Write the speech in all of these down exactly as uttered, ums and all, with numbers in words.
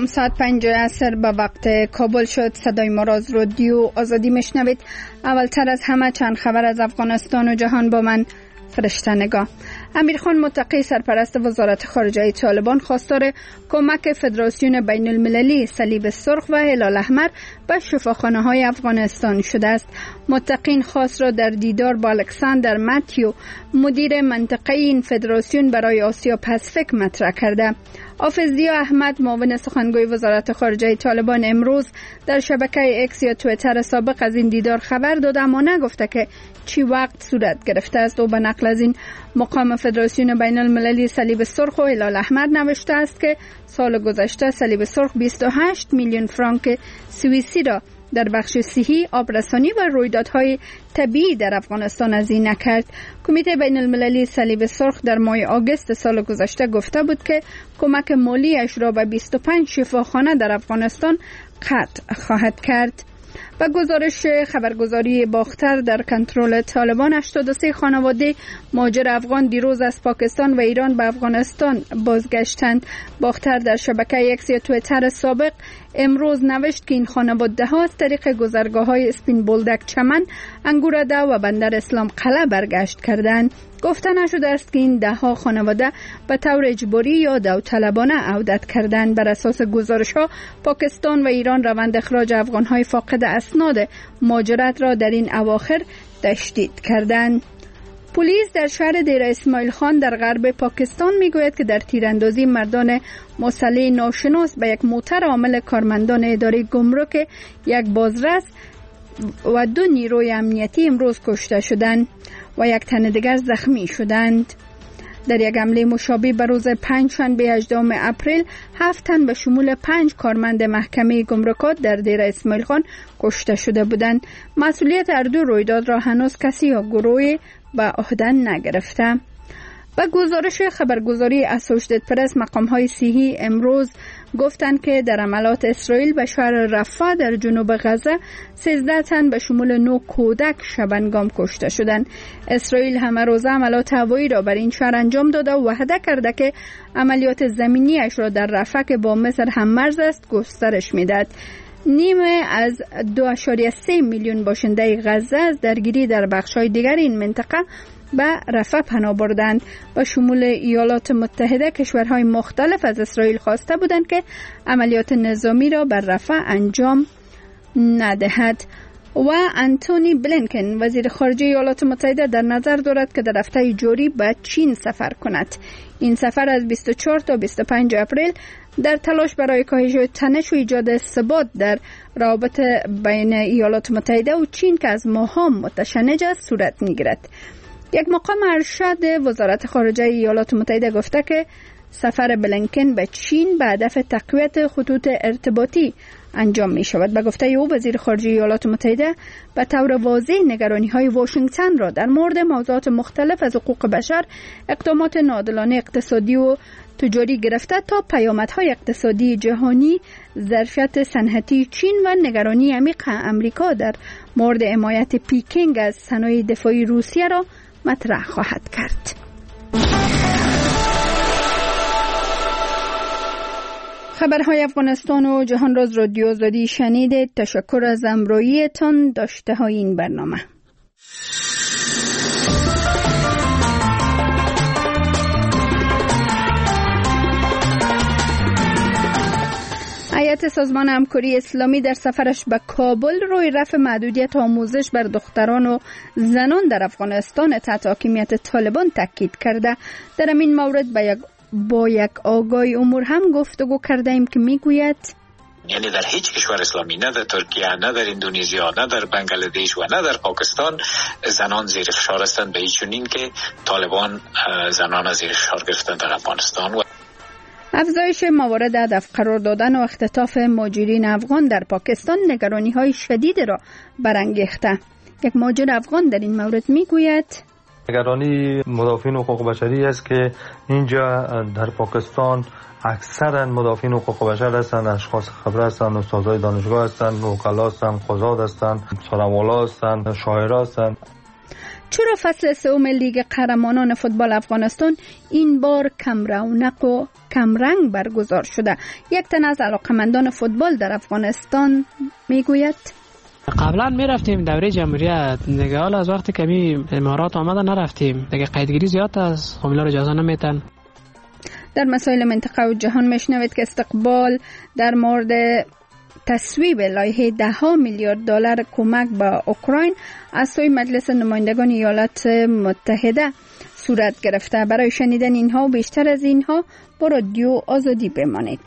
سلام، ساعت پنج عصر به وقت کابل شد. صدای ما را از رادیو آزادی میشنوید. اولتر از همه چند خبر از افغانستان و جهان با من فرشته نگاه. امیرخان متقی سرپرست وزارت خارجه طالبان خواستار کمک فدراسیون بین المللی صلیب سرخ و هلال احمر به شفاخانه های افغانستان شده است. متقی این خواست را در دیدار با الکساندر ماتیو مدیر منطقه این فدراسیون برای آسیا پاسیفیک مطرح کرده. حافظ ضیا احمد معاون سخنگوی وزارت خارجه طالبان امروز در شبکه اکس یا توییتر سابق از این دیدار خبر داده، اما نگفته که چی وقت صورت گرفته است. او به نقل از این مقام فدراسیون بین المللی صلیب سرخ و هلال احمر نوشته است که سال گذشته صلیب سرخ بیست و هشت میلیون فرانک سوئیسی را در بخش صحی، آبرسانی و رویدادهای طبیعی در افغانستان هزینه کرد. کمیته بین المللی صلیب سرخ در ماه آگوست سال گذشته گفته بود که کمک مالی اش را به بیست و پنج شفاخانه در افغانستان قطع خواهد کرد. و گزارش خبرگزاری باختر در کنترل طالبان، هشتاد و سه خانواده مهاجر افغان دیروز از پاکستان و ایران به افغانستان بازگشتند. باختر در شبکه اکس یا توییتر سابق امروز نوشت که این خانواده ها از طریق گذرگاه های اسپین بولدک چمن، انگورده و بندر اسلام قلعه برگشت کردند. گفته نشده است که این ده ها خانواده به طور اجباری یا داوطلبانه عودت کردند. بر اساس گزارش ها پاکستان و ایران روند اخراج افغان های فاقد اسناد مهاجرت را در این اواخر تشدید کردند. پلیس در شهر دیر اسماعیل خان در غرب پاکستان میگوید که در تیراندازی مردان مسلح ناشناس به یک موتر عامل کارمندان اداره گمرک یک بازرس و دو نیروی امنیتی امروز کشته شدند و یک تن دیگر زخمی شدند. در یک حمله مشابه به روز پنجشنبه هجدهم اپریل هفت تن به شمول پنج کارمند محکمه گمرکات در دیر اسماعیل خان کشته شده بودند. مسئولیت هر دو رویداد را هنوز کسی یا گروهی به عهده نگرفته. و گزارش خبرگزاری اسوشیتد پرس، مقام‌های صحی امروز گفتند که در حملات اسرائیل به شهر رفح در جنوب غزه سیزده تن به شمول نه کودک شبنگام کشته شدند. اسرائیل همه روزه حملات هوایی را بر این شهر انجام داده و وعده کرده که عملیات زمینیش را در رفح که با مصر هم مرز است گسترش میدهد. نیمه از دو ممیز سه میلیون باشنده غزه از درگیری در بخش‌های دیگر این منطقه به رفح پناه بردند. با شمول ایالات متحده کشورهای مختلف از اسرائیل خواسته بودند که عملیات نظامی را بر رفح انجام ندهد. و انتونی بلینکن وزیر خارجه ایالات متحده در نظر دارد که در هفته جاری به چین سفر کند. این سفر از بیست و چهار تا بیست و پنج اپریل در تلاش برای کاهش تنش و ایجاد ثبات در روابط بین ایالات متحده و چین که از ماه‌ها متشنج است صورت می‌گیرد. یک مقام ارشد وزارت خارجه ایالات متحده گفته که سفر بلینکن به چین به هدف تقویت خطوط ارتباطی انجام می شود. به گفته او وزیر خارجه ایالات متحده به طور واضح نگرانی های واشنگتن را در مورد موضوعات مختلف از حقوق بشر، اقدامات ناعادلانه اقتصادی و تجاری گرفته تا پیامدهای اقتصادی جهانی، ظرفیت صنعتی چین و نگرانی عمیق امریکا در مورد حمایت پیکینگ از صنایع دفاعی روسیه را مطرح خواهد کرد. خبرهای افغانستان و جهان را از رادیو آزادی شنیدید. تشکر از همراهیتان. داشته های این برنامه. هیئت سازمان همکاری اسلامی در سفرش به کابل روی رفع محدودیت آموزش بر دختران و زنان در افغانستان تحت حاکمیت طالبان تاکید کرده. در این مورد با یک با یک آگاهی امور هم گفتگو کرده ایم که میگوید یعنی در هیچ کشور اسلامی، نه در ترکیه، نه در اندونزیا، نه در بنگلادش و نه در پاکستان زنان زیر فشار هستند، به هیچ چنین که طالبان زنان زیر فشار گرفتند در افغانستان. و افزایش موارد هدف قرار دادن و اختطاف مهاجرین افغان در پاکستان نگرانی‌های شدید را برانگیخته. یک مهاجر افغان در این مورد میگوید نگرانی مدافعین حقوق بشری است که اینجا در پاکستان اکثرا مدافعین حقوق بشر هستند، اشخاص خبره هستند، استادای دانشگاه هستند، وکلا هستند، قضات هستند، سرمالا هستند، شاعران هستند. چرا فصل سوم لیگ قهرمانان فوتبال افغانستان این بار کم رونق و کم رنگ برگزار شده؟ یک تن از علاقمندان فوتبال در افغانستان میگوید قبلا می رفتیم دوره جمهوریت دیگه، حالا از وقتی کمی امارات آمده نرفتیم دیگه، قیدگیری زیاد است، فامیلا رو اجازه نمیتن. در مسائل منطقه و جهان میشنوید که استقبال در مورد تصویب لایحه ده ها میلیارد دلار کمک به اوکراین از سوی مجلس نمایندگان ایالات متحده صورت گرفته. برای شنیدن اینها و بیشتر از اینها با رادیو آزادی بمانید.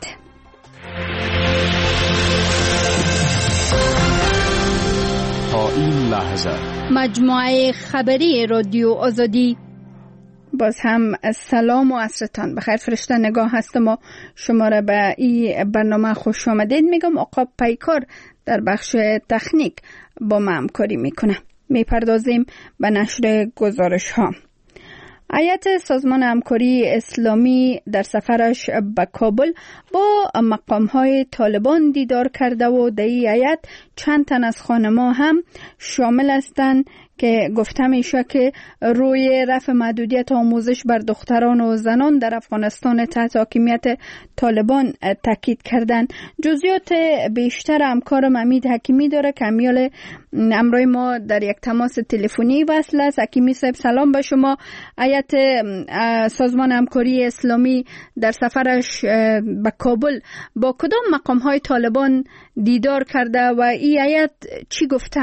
تا این لحظه مجموعه خبری رادیو آزادی. باز هم سلام و عصرتان بخیر. فرشته نگاه هستم و شما را به این برنامه خوش آمدید میگم. آقا پیکار در بخش تکنیک با ما همکاری میکنه. میپردازیم به نشر گزارش ها. هیئت سازمان همکاری اسلامی در سفرش به کابل با مقام‌های طالبان دیدار کرده و در این هیئت چند تن از خانم‌ها هم شامل هستند که گفته میشه که روی رفع محدودیت آموزش بر دختران و زنان در افغانستان تحت حاکمیت طالبان تاکید کردن. جزئیات بیشتر همکارم امید حکیمی داره که امیال امروی ما در یک تماس تلفنی وصل است. حکیمی صاحب سلام به شما. هیئت سازمان همکاری اسلامی در سفرش به کابل با کدام مقام‌های طالبان دیدار کرده و این هیئت چی گفته؟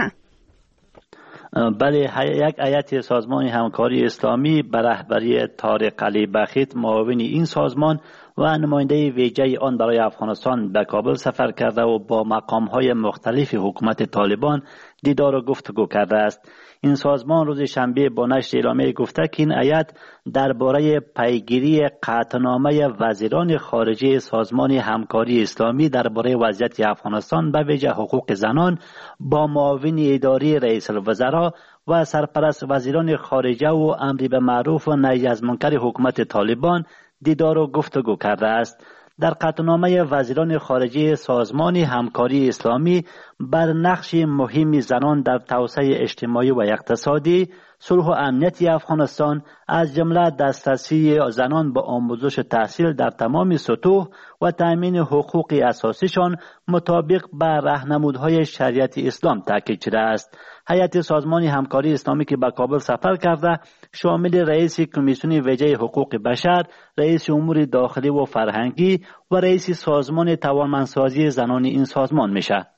بله، یک هیئت سازمان همکاری اسلامی به رهبری طارق علی بخیت معاون این سازمان و نماینده ویژه آن برای افغانستان به کابل سفر کرده و با مقام‌های مختلف حکومت طالبان دیدار و گفتگو کرده است. این سازمان روز شنبه با نشر اعلامیه گفته که این هیئت درباره پیگیری قطعنامه وزیران خارجه سازمان همکاری اسلامی درباره وضعیت افغانستان به ویژه حقوق زنان با معاون اداری رئیس الوزراء و سرپرست وزیران خارجه و امر به معروف و نهی از منکر حکومت طالبان دیدار و گفتگو کرده است. در قطعنامه وزیران خارجه سازمان همکاری اسلامی بر نقش مهم زنان در توسعه اجتماعی و اقتصادی، صلح و امنیت افغانستان از جمله دسترسی زنان به آموزش تحصیل در تمام سطوح و تأمین حقوق اساسیشان مطابق به راهنمودهای شریعت اسلام تاکید شده است. هیئت سازمان همکاری اسلامی که به کابل سفر کرده شامل رئیس کمیسیون ویژه حقوق بشر، رئیس امور داخلی و فرهنگی و رئیس سازمان توانمندسازی زنان این سازمان میشه.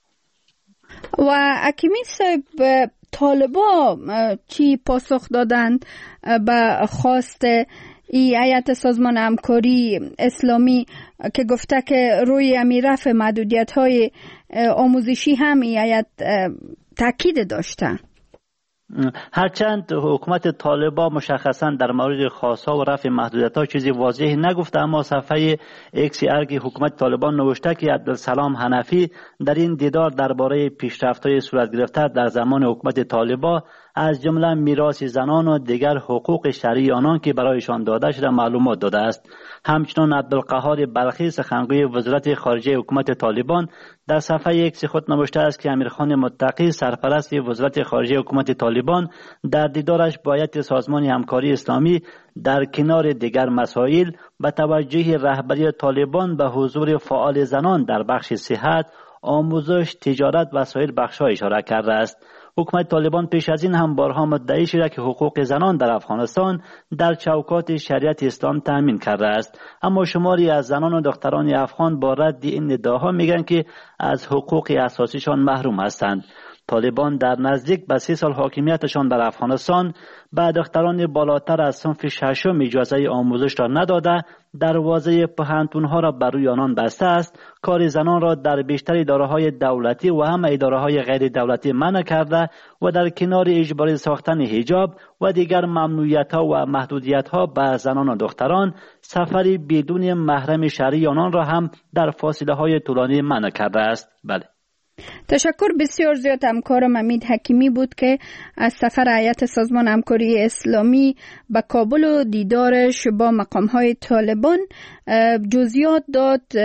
و حکیمی صاحب، طالبا چی پاسخ دادند به خواست ای هیئت سازمان همکاری اسلامی که گفته که روی رفع محدودیت‌های آموزشی هم ای هیئت تاکید داشته؟ هرچند حکومت طالبان مشخصا در مورد خاصا و رفع محدودیت‌ها چیزی واضح نگفته، اما صفحه ایکس ارگ حکومت طالبان نوشته که عبدالسلام حنفی در این دیدار درباره پیشرفت‌های صورت گرفته در زمان حکومت طالبان از جمله میراث زنان و دیگر حقوق شرعی آنان که برایشان داده شده معلومات داده است. همچنین عبدالقهار بلخی سخنگوی وزارت خارجه حکومت طالبان در صفحه ایکس خود نوشته است که امیرخان متقی سرپرست وزارت خارجه حکومت طالبان در دیدارش با هیئت سازمان همکاری اسلامی در کنار دیگر مسائل به توجه رهبری طالبان به حضور فعال زنان در بخش صحت، آموزش، تجارت و سایر بخش‌ها اشاره کرده است. حکومت طالبان پیش از این هم بارها مدعی شده که حقوق زنان در افغانستان در چوکات شریعت اسلام تأمین کرده است، اما شماری از زنان و دختران افغان با رد این ادعاها میگن که از حقوق اساسیشان محروم هستند. طالبان در نزدیک به سی سال حاکمیتشان در افغانستان به دختران بالاتر از صنف ششم اجازه آموزش را نداده، دروازه پوهنتون‌ها را بر روی آنان بسته است، کار زنان را در بیشتر اداره‌های دولتی و هم اداره‌های غیر دولتی منع کرده و در کنار اجباری ساختن حجاب و دیگر ممنوعیت‌ها و محدودیت‌ها به زنان و دختران، سفری بدون محرم شرعی آنان را هم در فاصله‌های طولانی منع کرده است. بله. تشکر بسیار زیاد. همکارم امید حکیمی بود که از سفر هیئت سازمان همکاری اسلامی به کابل و دیدارش با مقام‌های طالبان جزئیات داد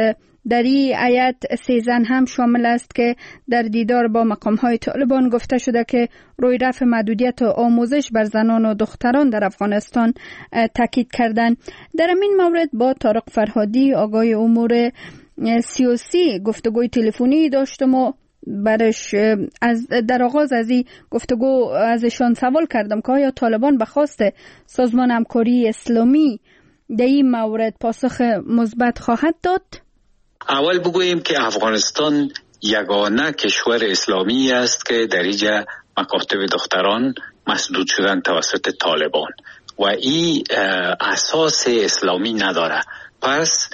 در این هیئت سه زن هم شامل است که در دیدار با مقام‌های طالبان گفته شده که روی رفع محدودیت و آموزش بر زنان و دختران در افغانستان تاکید کردند. در این مورد با طارق فرهادی آگای امور سیاسی گفتگوی تلفنی داشتم و برش از در آغاز از این گفتگو ازشان سوال کردم که آیا طالبان به خواست سازمان همکاری اسلامی در این مورد پاسخ مثبت خواهد داد؟ اول بگوییم که افغانستان یگانه کشور اسلامی است که در اینجا مکاتب دختران مسدود شدن توسط طالبان و این اساس اسلامی نداره. پس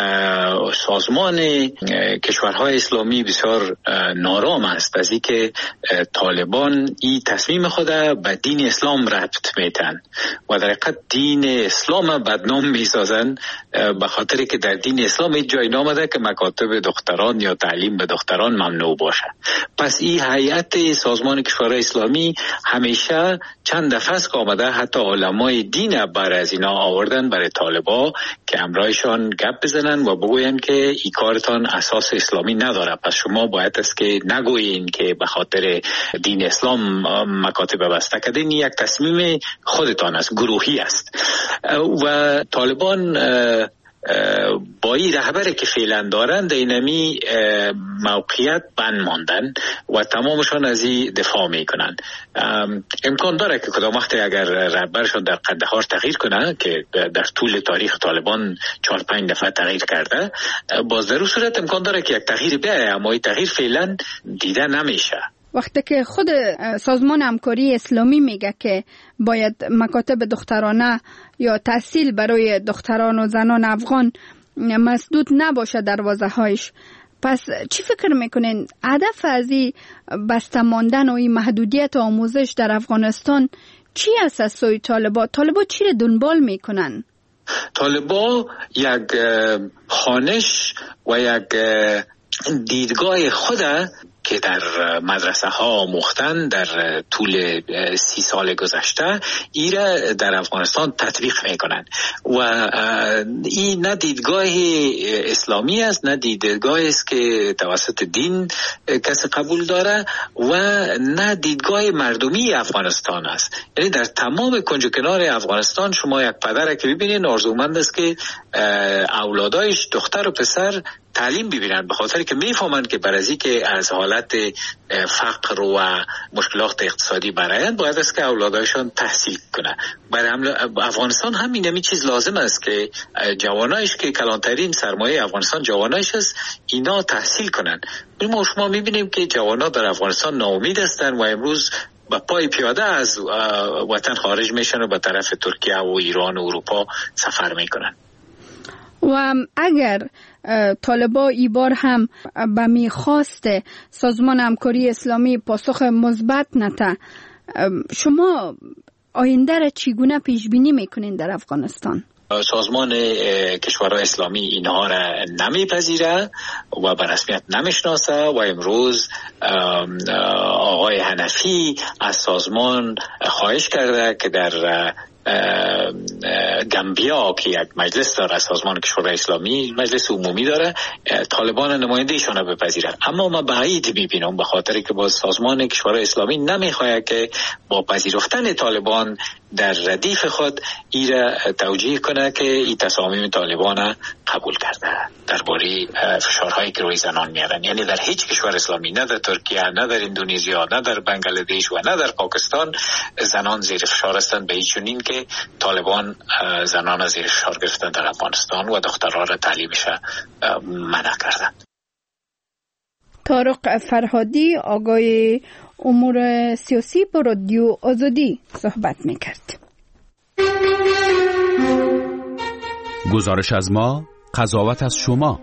سازمان کشورهای اسلامی بسیار نارام است از اینکه طالبان این تصمیم خود به دین اسلام ربط میتن و در حقیقت دین اسلام بدنام میسازن، به خاطر که در دین اسلام هیچ جای نامده که مکاتب دختران یا تعلیم به دختران ممنوع باشه. پس این هیئت سازمان کشورهای اسلامی همیشه چند دفعه است که آمده حتی علمای دین بر از اینا آوردن برای طالبا که امرایشان گپ بزنن و بگوین که این کارتان اساس اسلامی نداره. پس شما باید است که نگویین که به خاطر دین اسلام مکاتب بسته کردین، یک تصمیم خودتان است، گروهی است. و طالبان با این رهبری که فعلا دارند اینمی موقعیت بند ماندن و تمامشان از این دفاع میکنن. امکان داره که کدام وقت اگر رهبرشون در قندهار تغییر کنه که در طول تاریخ طالبان چهار پنج دفعه تغییر کرده، باز در اون صورت امکان داره که یک تغییر بیاید، اما این تغییر فعلا دیده نمیشه. وقتی که خود سازمان همکاری اسلامی میگه که باید مکاتب دخترانه یا تحصیل برای دختران و زنان افغان مسدود نباشه دروازه هایش، پس چی فکر میکنین هدف از این بسته ماندن و این محدودیت آموزش در افغانستان چی است از سوی طالبا؟ طالبا چی رو دنبال میکنن؟ طالبا یک خوانش و یک دیدگاه خود که در مدرسه ها مختن در طول سی سال گذشته ایره در افغانستان تطبیق میکنن و این نه دیدگاه اسلامی است نه دیدگاه است که توسط دین کسی قبول داره و نه دیدگاه مردمی افغانستان است. یعنی در تمام کنج و کنار افغانستان شما یک پدر که ببینید آرزومند است که اولادایش دختر و پسر تعلیم ببینن، به خاطر که میفهمند که برای که از حالت فقر و مشکلات اقتصادی برآیند باید است که اولادایشان تحصیل کنه. برای افغانستان هم اینمی چیز لازم است که جوانایش که کلانترین سرمایه افغانستان جوانایش است اینا تحصیل کنن. ما شما میبینیم که جوانا در افغانستان ناامید هستند و امروز با پای پیاده از وطن خارج میشن و به طرف ترکیه و ایران و اروپا سفر میکنن. و اگر طالبا ای بار هم به میخواست سازمان همکاری اسلامی پاسخ مثبت نده، شما آینده را چگونه پیش بینی میکنین در افغانستان؟ سازمان کشورهای اسلامی اینها را نمیپذیره و به رسمیت نمیشناسه و امروز آقای حنفی از سازمان خواهش کرده که در گامبیا که یک مجلس داره، سازمان کشورهای اسلامی مجلس عمومی داره، طالبان نماینده ایشان را بپذیرن. اما ما بعید میبینم به خاطر که با سازمان کشورهای اسلامی نمیخواد که با پذیرفتن طالبان در ردیف خود ایره توجیه کنه که این تصامیم طالبان قبول کرده درباره فشارهایی که روی زنان میارن. یعنی در هیچ کشور اسلامی، نه در ترکیه، نه در اندونزیا، نه در بنگلادش و نه در پاکستان زنان زیر فشار هستند به این چنین که طالبان زنان زیر فشار گرفتن در افغانستان و دختران را تعلیمش منع کردند. طارق فرهادی آگای امور سیاسی با رادیو آزادی صحبت میکرد. گزارش از ما، قضاوت از شما.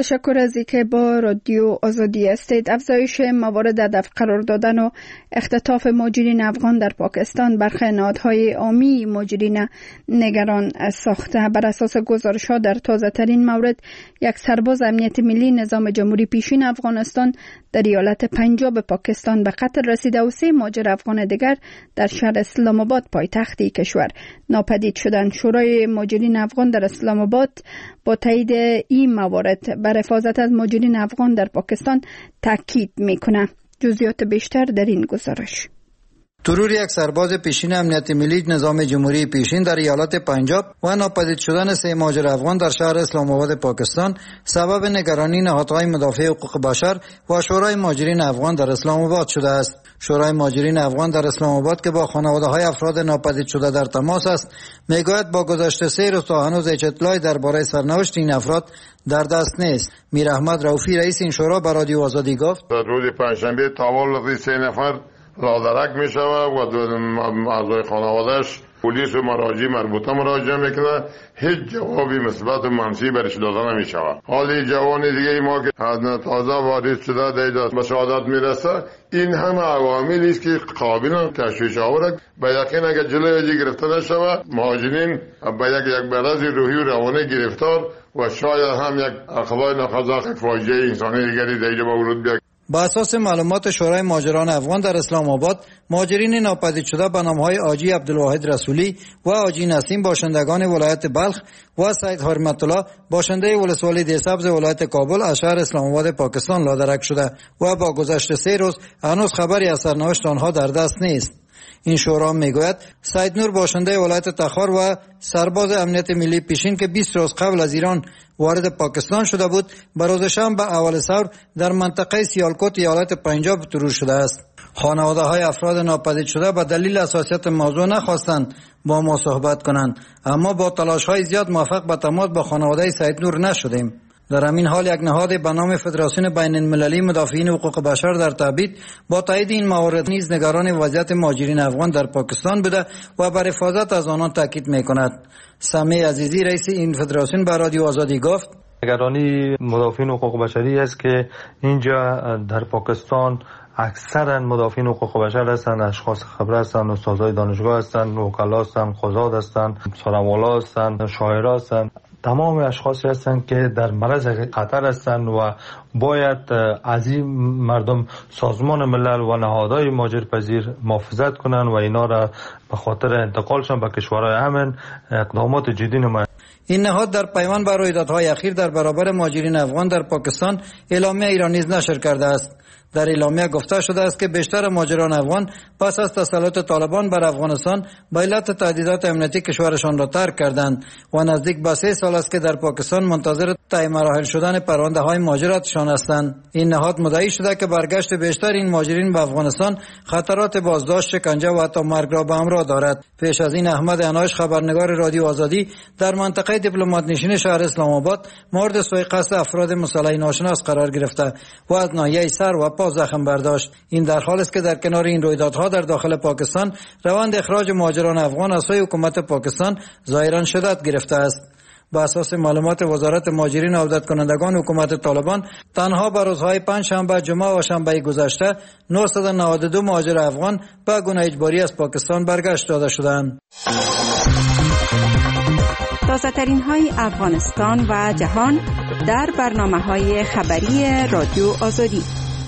تشکر از اینکه با رادیو آزادی هستید. افزایش موارد هدف قرار دادن و اختطاف مهاجرین افغان در پاکستان برخی نهادهای عامی مهاجرین نگران ساخته. بر اساس گزارش‌ها در تازه‌ترین مورد یک سرباز امنیت ملی نظام جمهوری پیشین افغانستان در ایالت پنجاب پاکستان به قتل رسیده و سه مهاجر افغان دیگر در شهر اسلام آباد پایتخت کشور ناپدید شدند. شورای مهاجرین افغان در اسلام آباد با تایید این موارد بر حفاظت از مهاجرین افغان در پاکستان تاکید میکنه. جزئیات بیشتر در این گزارش. ترور یک سرباز پیشین امنیت ملی نظام جمهوری پیشین در ایالت پنجاب و ناپدید شدن سه مهاجر افغان در شهر اسلام آباد پاکستان سبب نگرانی نهادهای مدافع حقوق بشر و شورای مهاجرین افغان در اسلام آباد شده است. شورای مهاجرین افغان در اسلام آباد که با خانواده‌های افراد ناپدید شده در تماس است، میگوید با گذشت سه روز تا هنوز هیچ اطلاعی درباره سرنوشت این افراد در دست نیست. میر احمد رؤوفی رئیس این شورا به رادیو آزادی گفت: در روز پنجشنبه تولد سه نفر لادرک می شود و اعضای خانوادهش پلیس و مراجع مربوطه مراجعه میکنه، هیچ جوابی مثبت و منفی برش داده نمی شود. حالی جوان دیگه ما که تازه وارد شده دیده به شهادت میرسه، این همه عواملی است که قابل تشویش آورد. به یقین اگر جلوی گرفته نشود، مهاجرین به یک یک مرض روحی و روانی گرفتار و شاید هم یک اخبار ناخواسته فاجعه انسانی دیگری در اینجا ورود بیاید. با اساس معلومات شورای مهاجران افغان در اسلام آباد، مهاجرین ناپدید شده به نام‌های حاجی عبدالواحد رسولی و حاجی نسیم باشندگان ولایت بلخ و سید حرمت الله باشنده ولسوالی دیسبز ولایت کابل از شهر اسلام آباد پاکستان لادرک شده و با گذشت سه روز هنوز خبری از سرنوشت آنها در دست نیست. این شورا میگوید سید نور باشنده ولایت تخار و سرباز امنیت ملی پیشین که بیست روز قبل از ایران وارد پاکستان شده بود، به روز شنبه اول ثور در منطقه سیالکوت ایالت پنجاب ترور شده است. خانواده های افراد ناپدید شده به دلیل حساسیت موضوع نخواستند با ما صحبت کنند، اما با تلاش های زیاد موفق به تماس با خانواده سید نور نشدیم. در همین حال یک نهاد به نام فدراسیون بین المللی مدافعین حقوق بشر در تبعید با تایید این موارد نیز نگران وضعیت مهاجرین افغان در پاکستان بوده و بر حفاظت از آنان تاکید میکند. سمیع عزیزی رئیس این فدراسیون به رادیو آزادی گفت: نگرانی مدافعین حقوق بشری است که اینجا در پاکستان اکثرا مدافعین حقوق بشر هستند، اشخاص خبره هستند، استادای دانشگاه هستند، وکلا هستند، قضات هستند، سرمالا هستند، شاعران هستند. تمام اشخاصی هستند که در معرض خطر هستند و باید از این مردم سازمان ملل و نهادهای مهاجرپذیر محافظت کنند و اینا را به خاطر انتقالشان به کشورهای امن اقدامات جدی نمایند. این نهاد در پیمان بر رویدادهای اخیر در برابر مهاجرین افغان در پاکستان اعلامیه ایران نیز نشر کرده است. در اعلامیه گفته شده است که بیشتر مهاجران افغان پس از تسلط طالبان بر افغانستان به علت تهدیدات امنیتی کشورشان را ترک کردند و نزدیک به سه سال است که در پاکستان منتظر طی مراحل شدن پرونده های مهاجرتشان هستند. این نهاد مدعی شده که برگشت بیشتر این مهاجرین به افغانستان خطرات بازداشت، شکنجه و حتی مرگ را به همراه دارد. پیش از این احمد عنایش خبرنگار رادیو آزادی در منطقه دیپلمات نشین شهر اسلام آباد مورد سوء قصد افراد مسلح ناشناس قرار گرفته و از ناحیه سر و پا زخم برداشت. این در حالی است که در کنار این رویدادها در داخل پاکستان روند اخراج مهاجران افغان از سوی حکومت پاکستان ظاهرا شدت گرفته است. با اساس معلومات وزارت مهاجرین و عودت کنندگان حکومت طالبان، تنها بر روزهای پنج شنبه، جمعه و شنبه گذشته نهصد و نود و دو مهاجر افغان به گونه اجباری از پاکستان برگشت داده شدند. تازه‌ترین های افغانستان و جهان در برنامه‌های خبری رادیو آزادی.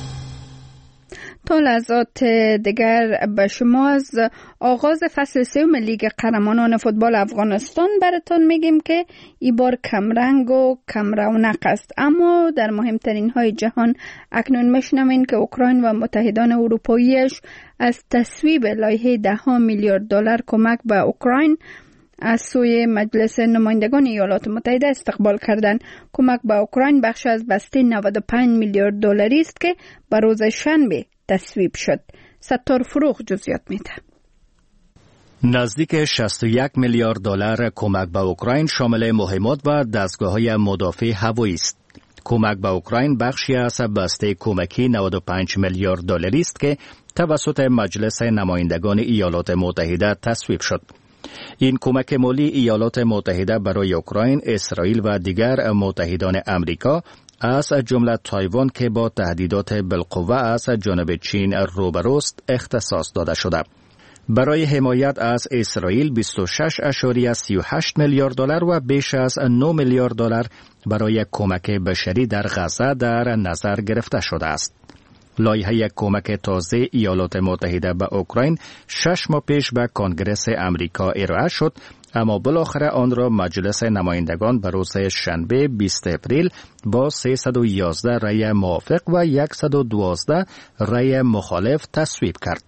تا لحظات دیگر به شما از آغاز فصل سوم لیگ قهرمانان فوتبال افغانستان براتون میگیم که این بار کمرنگ و کم رونق است، اما در مهمترین های جهان اکنون میشنوین که اوکراین و متحدان اروپاییش از تصویب لایحه ده میلیارد دلار کمک به اوکراین از سوی مجلس نمایندگان ایالات متحده استقبال کردند. کمک به اوکراین بخش از بسته نود و پنج میلیارد دلاری است که به روز شنبه تصویب شد. ستار فروغ جزئیات میده. نزدیک شصت و یک میلیارد دلار کمک به اوکراین شامل مهمات و دستگاه‌های مدافع هوایی است. کمک به اوکراین بخشی از بسته کمکی نود و پنج میلیارد دلاری است که توسط مجلس نمایندگان ایالات متحده تصویب شد. این کمک مالی ایالات متحده برای اوکراین، اسرائیل و دیگر متحدان امریکا از جمله تایوان که با تهدیدات بالقوه از جانب چین روبروست اختصاص داده شده. برای حمایت از اسرائیل بیست و شش اشاریه سی و هشت میلیارد دلار و بیش از نه میلیارد دلار برای کمک بشری در غزه در نظر گرفته شده است. لایحه کمک تازه ایالات متحده به اوکراین شش ماه پیش به کنگره امریکا ارائه شد، اما بالاخره آن را مجلس نمایندگان به روز شنبه بیست اپریل با سیصد و یازده رأی موافق و صد و دوازده رأی مخالف تصویب کرد.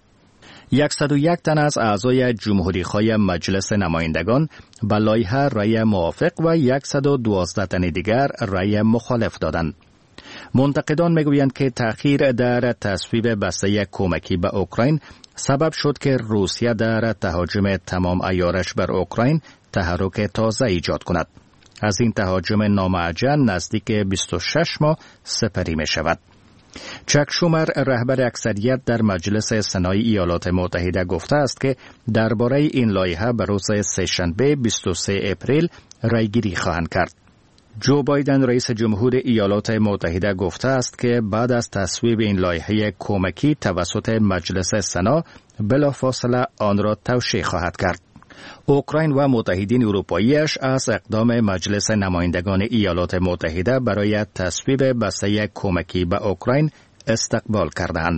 صد و یک تن از اعضای جمهوری‌خواه مجلس نمایندگان به لایحه رأی موافق و صد و دوازده تن دیگر رأی مخالف دادند. منتقدان میگویند که تأخیر در تصویب بسته کمکی به اوکراین سبب شد که روسیه در تهاجم تمام عیارش بر اوکراین تحرک تازه ایجاد کند. از این تهاجم نامعجل نزدیک بیست و شش ماه سپری می شود. چک شومر رهبر اکثریت در مجلس سنای ایالات متحده گفته است که درباره این لایحه به روز سه‌شنبه بیست و سه اپریل رایگیری خواهند کرد. جو بایدن رئیس جمهور ایالات متحده گفته است که بعد از تصویب این لایحه کمکی توسط مجلس سنا بلافاصله آن را توشیح خواهد کرد. اوکراین و متحدین اروپاییش از اقدام مجلس نمایندگان ایالات متحده برای تصویب بسته کمکی به اوکراین استقبال کردند.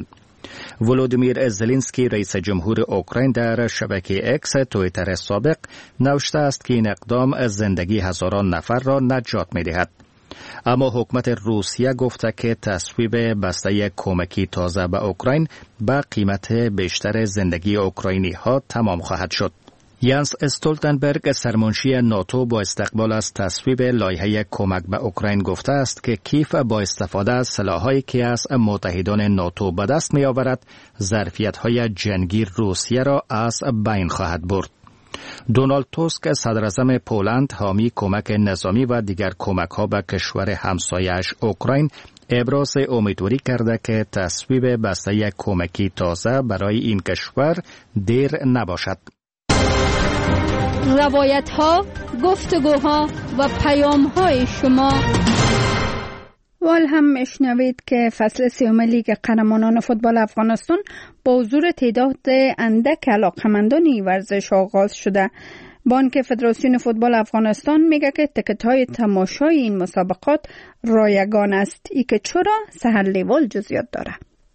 ولودیمیر زلنسکی رئیس جمهور اوکراین در شبکه اکس توییتر سابق نوشته است که این اقدام از زندگی هزاران نفر را نجات می‌دهد. اما حکومت روسیه گفته که تصویب بسته کمکی تازه به اوکراین با قیمت بیشتر زندگی اوکراینی ها تمام خواهد شد. یانس استولتنبرگ سرمنشی ناتو با استقبال از تصویب لایحه کمک به اوکراین گفته است که کیف با استفاده از سلاح‌هایی که از متحدان ناتو به دست می‌آورد ظرفیت‌های جنگی روسیه را از بین خواهد برد. دونالد توسک صدراعظم پولند حامی کمک نظامی و دیگر کمک‌ها به کشور همسایه‌اش اوکراین ابراز امیدواری کرده که تصویب بسته کمکی تازه برای این کشور دیر نباشد. روایت ها، گفتگوها و پیام های شما. وال هم میشنوید که فصل سوم لیگ قهرمانان فوتبال افغانستان با حضور تعداد اندک علاقمندان ورزش آغاز شده. بانک فدراسیون فوتبال افغانستان میگه که تکت های تماشای این مسابقات رایگان است. ای که چرا؟ سحر لیوال جزئیات داره.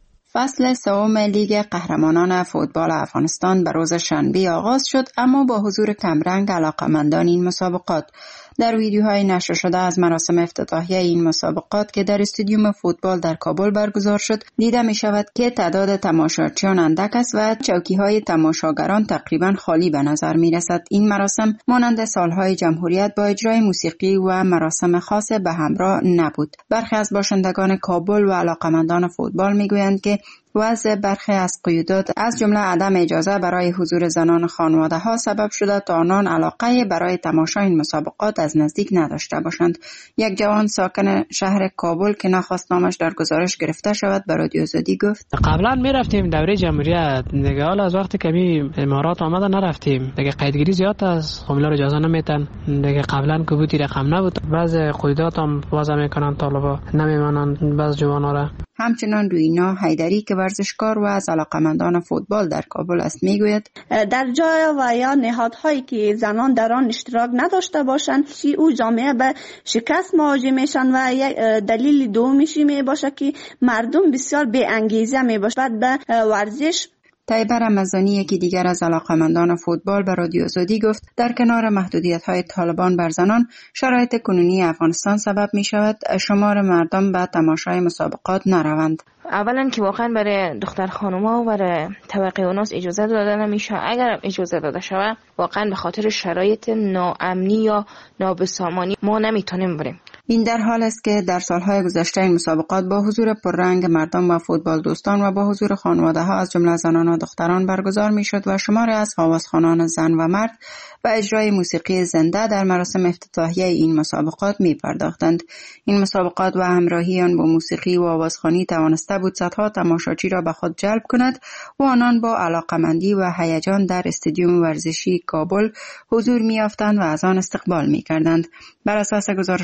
فصل سوم لیگ قهرمانان فوتبال افغانستان به روز شنبه آغاز شد، اما با حضور کمرنگ علاقمندان این مسابقات. در ویدیوهای نشر شده از مراسم افتتاحیه این مسابقات که در استادیوم فوتبال در کابل برگزار شد دیده می شود که تعداد تماشاچیان اندک است و چوکی‌های تماشاگران تقریبا خالی به نظر می رسد. این مراسم مانند سالهای جمهوریت با اجرای موسیقی و مراسم خاص به همراه نبود. برخی از باشندگان کابل و علاقمندان فوتبال می گویند که وضع برخی از قیودات از جمله عدم اجازه برای حضور زنان خانواده ها سبب شده تا آنان علاقه برای تماشای این مسابقات از نزدیک نداشته باشند. یک جوان ساکن شهر کابل که نخواست نامش در گزارش گرفته شود به رادیو آزادی گفت قبلا میرفتیم دوره جمهوریت، دیگه حالا از وقتی که می امارات آمده نرفتیم، دیگه قیدگیری زیاد است، خمیلا رو اجازه نمیتن. دیگه قبلا که بودی رقم نبود، بعض قیودات هم وضع میکنن، طالبا نمیمانن بعض جوانا را. همچنان روینا حیدری که ورزشکار و از علاقمندان فوتبال در کابل است میگوید در جای و یا نهادهایی که زنان در آن اشتراک نداشته باشند او جامعه به شکست مواجه میشن و یک دلیل دومیشی می باشه که مردم بسیار بی انگیزه می باشند به ورزش. طیبه رمضانی یکی دیگر از علاقمندان فوتبال به رادیو آزادی گفت در کنار محدودیت‌های طالبان بر زنان، شرایط کنونی افغانستان سبب می شود شمار مردم به تماشای مسابقات نروند. اولا که واقعا برای دختر خانوما و برای طبقه اوناس اجازه داده نمیشه. اگر اجازه داده شود واقعا به خاطر شرایط ناامنی یا نابسامانی ما نمیتونیم بریم. این در حال است که در سالهای گذشته این مسابقات با حضور پررنگ مردم و فوتبال دوستان و با حضور خانواده ها از جمله زنان و دختران برگزار می شد و شماری از هوازخوانان زن و مرد و اجرای موسیقی زنده در مراسم افتتاحیه این مسابقات می پرداختند. این مسابقات و همراهی آن با موسیقی و آوازخوانی توانسته بود صدها تماشاچی را به خود جلب کند و آنان با علاقمندی و هیجان در استادیوم ورزشی کابل حضور می یافتند و از آن استقبال می کردند. بر اساس گزارش‌ها در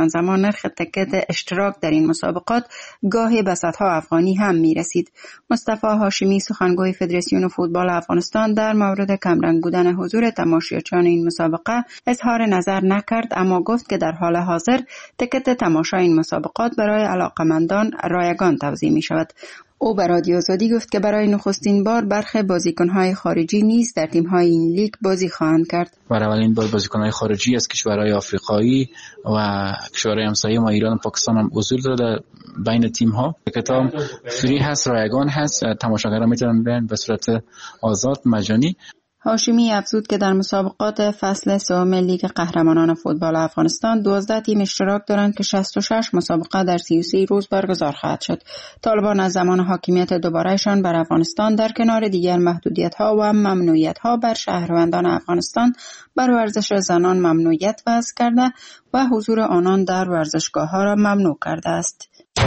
آن زمان نرخ تکت اشتراک در این مسابقات گاهی به صدها افغانی هم می رسید. مصطفی هاشمی سخنگوی فدراسیون فوتبال افغانستان در مورد کمرنگ بودن حضور تماشاچیان این مسابقه اظهار نظر نکرد، اما گفت که در حال حاضر تکت تماشای این مسابقات برای علاقمندان رایگان توزیع می شود. او به رادیو آزادی گفت که برای نخستین بار برخی بازیکن‌های خارجی نیز در تیم‌های این لیگ بازی خواهند کرد. برای اولین بار بازیکن‌های خارجی از کشورهای آفریقایی و کشورهای همسایه ما ایران و پاکستان هم حضور داره بین تیم‌ها. کتاب فری هست، رایگان هست، تماشاگران میتونن بیان به صورت آزاد مجانی. هاشمی افزود که در مسابقات فصل سوم لیگ قهرمانان فوتبال افغانستان دوازده تیم اشتراک دارند که شصت و شش مسابقه در سی و سه روز برگزار خواهد شد. طالبان از زمان حاکمیت دوبارهشان بر افغانستان در کنار دیگر محدودیت‌ها و ممنوعیت‌ها بر شهروندان افغانستان بر ورزش زنان ممنوعیت وضع کرده و حضور آنان در ورزشگاه‌ها را ممنوع کرده است.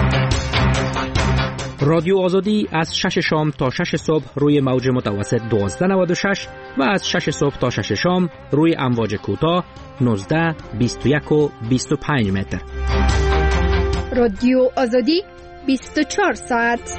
رادیو آزادی از شش شام تا شش صبح روی موج متوسط دوازده نود و شش و از شش صبح تا شش شام روی امواج کوتاه نوزده، بیست و یک و بیست و پنج متر. رادیو آزادی بیست و چهار ساعت.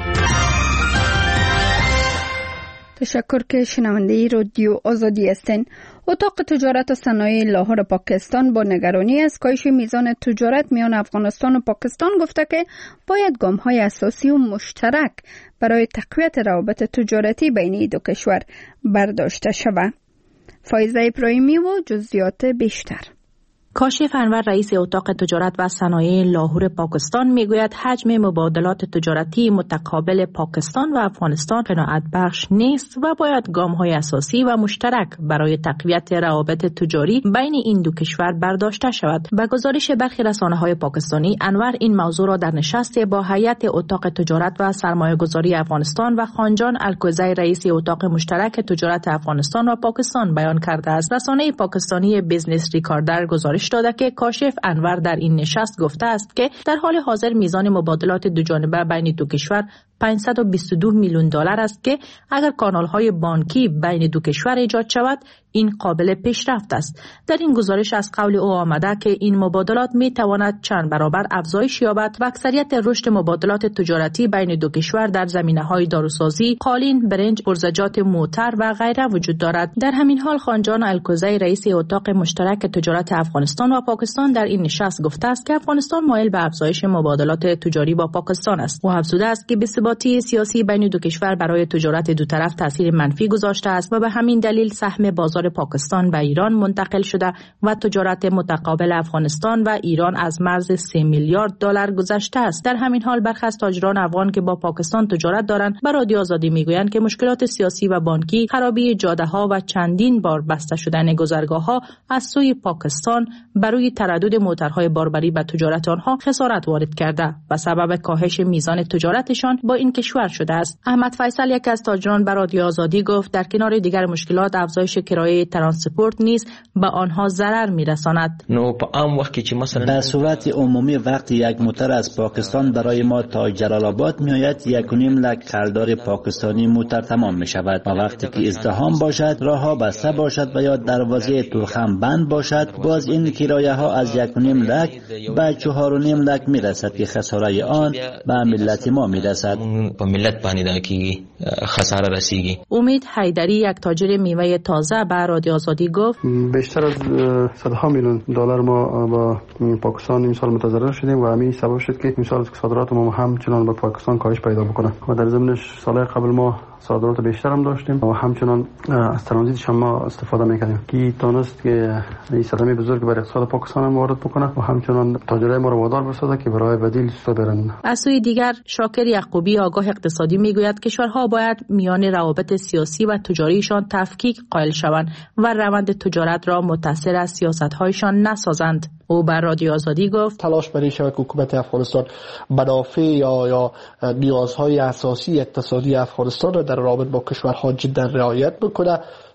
تشکر که شنونده رادیو آزادی هستین. اتاق تجارت و صنایع لاهور پاکستان با نگرانی از کاهش میزان تجارت میان افغانستان و پاکستان گفته که باید گام‌های اساسی و مشترک برای تقویت روابط تجارتی بین این دو کشور برداشته شود. فایزه ابراهیمی و جزئیات بیشتر. کاشف انور رئیس اتاق تجارت و صنایع لاهور پاکستان میگوید حجم مبادلات تجارتی متقابل پاکستان و افغانستان قناعت بخش نیست و باید گام‌های اساسی و مشترک برای تقویت روابط تجاری بین این دو کشور برداشته شود. به گزارش برخی رسانه‌های پاکستانی، انور این موضوع را در نشست با هیئت اتاق تجارت و سرمایه‌گذاری افغانستان و خانجان الکوزی رئیس اتاق مشترک تجارت افغانستان و پاکستان بیان کرده است. رسانه پاکستانی بیزنس ریکاردر گزارش داده که کاشف انور در این نشست گفته است که در حال حاضر میزان مبادلات دوجانبه بین دو کشور پانصد و بیست و دو میلیون دلار است که اگر کانال‌های بانکی بین دو کشور ایجاد شود این قابل پیشرفت است. در این گزارش از قول او آمده که این مبادلات می تواند چند برابر افزایش یابد و اکثریت رشد مبادلات تجارتی بین دو کشور در زمینه‌های داروسازی، قالین، برنج، پرزجات موتر و غیره وجود دارد. در همین حال خانجان الکوزی رئیس اتاق مشترک تجارت افغانستان و پاکستان در این نشست گفته است که افغانستان مایل به افزایش مبادلات تجاری با پاکستان است. او افزوده است که بی‌ثباتی سیاسی بین دو کشور برای تجارت دو طرف تاثیر منفی گذاشته است و به همین دلیل سهم بازار پاکستان به ایران منتقل شده و تجارت متقابل افغانستان و ایران از مرز سه میلیارد دلار گذشته است. در همین حال برخی از تاجران افغان که با پاکستان تجارت دارند به رادیو آزادی میگویند که مشکلات سیاسی و بانکی، خرابی جاده‌ها و چندین بار بسته شدن گذرگاه‌ها از سوی پاکستان برای تردد موترهای باربری به تجارت آنها خسارت وارد کرده و سبب کاهش میزان تجارتشان با این کشور شده است. احمد فیصل یکی از تاجران به رادیو آزادی گفت در کنار دیگر مشکلات افزایش کرایه ترانسپورت نیز به آنها ضرر میرساند. نو په عام وخت کې چې مثلا در صورت عمومی وقتی یک موتر از پاکستان برای ما تا جلال آباد میآید یک و نیم لک خلدار پاکستانی موتر تمام می شود و وقتی که ازدحام باشد، راه ها بسته باشد و یا دروازه توخم بند باشد، باز این کرایه ها از یک و نیم لک به چهار و نیم لک می رسد که خساره آن به ملت ما می رسد. په ملت باندې دا کی خساره رسیږي. امید حیدری یک تاجر میوه تازه به رادیو آزادی گفت بیشتر از صدها میلیون دلار ما با پاکستان این سال متضرر شدیم و همین سبب شد که این سال صادرات ما همچنان به پاکستان کاهش پیدا بکنه و در ضمنش سال قبل ما صادرات بیشتر هم داشتیم و همچنان از ترانزیتش هم ما استفاده میکنیم که تونست که این صدمه بزرگ بر اقتصاد پاکستان هم وارد بکنه و همچنان تاجرای ما رو وادار بسازه که برای بدیل سود برن. از سوی دیگر شاکر یعقوبی آگاه اقتصادی میگوید کشورها باید میان روابط سیاسی و تجاریشان تفکیک قائل شوند و روند تجارت را متأثر از سیاست‌هایشان نسازند. او بر رادیو آزادی گفت تلاش برای شود که حکومت افغانستان منافع یا یا نیازهای اساسی اقتصادی افغانستان را در رابطه با کشورها جدا رعایت بکنه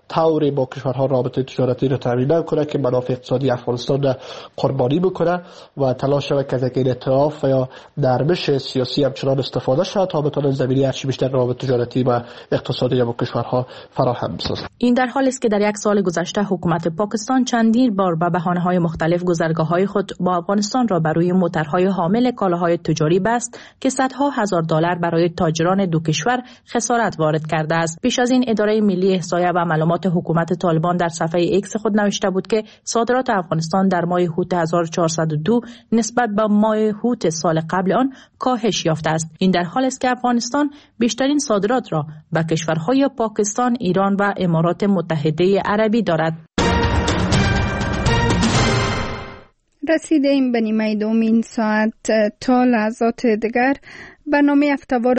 طوری با کشورها رابطه تجارتی را تامین نکنه که منافع اقتصادی افغانستان را قربانی بکنه و تلاش شود که از این اطراف و یا نرمش سیاسی همچنان استفاده شود تا بتونه زمینه هرچی بیشتر روابط تجارتی و اقتصادی با کشورها فراهم بسازد. این در حالی است که در یک سال گذشته حکومت پاکستان چندین بار به بهانه‌های مختلف گذرگاه‌های خود با افغانستان را بر روی موترهای حامل کالاهای تجاری بست که صدها هزار دلار برای تاجران دو کشور خسارت وارد کرده است. پیش از این اداره ملی احصایه و معلومات حکومت طالبان در صفحه ایکس خود نوشته بود که صادرات افغانستان در ماه هوت هزار و چهارصد و دو نسبت به ماه هوت سال قبل آن کاهش یافته است. این در حالی است که افغانستان بیشترین صادرات را به کشورهای پاکستان، ایران و امارات متحده عربی دارد. رسیده این به نیمه دومین ساعت. تا لحظات دیگر برنامه هفته‌وار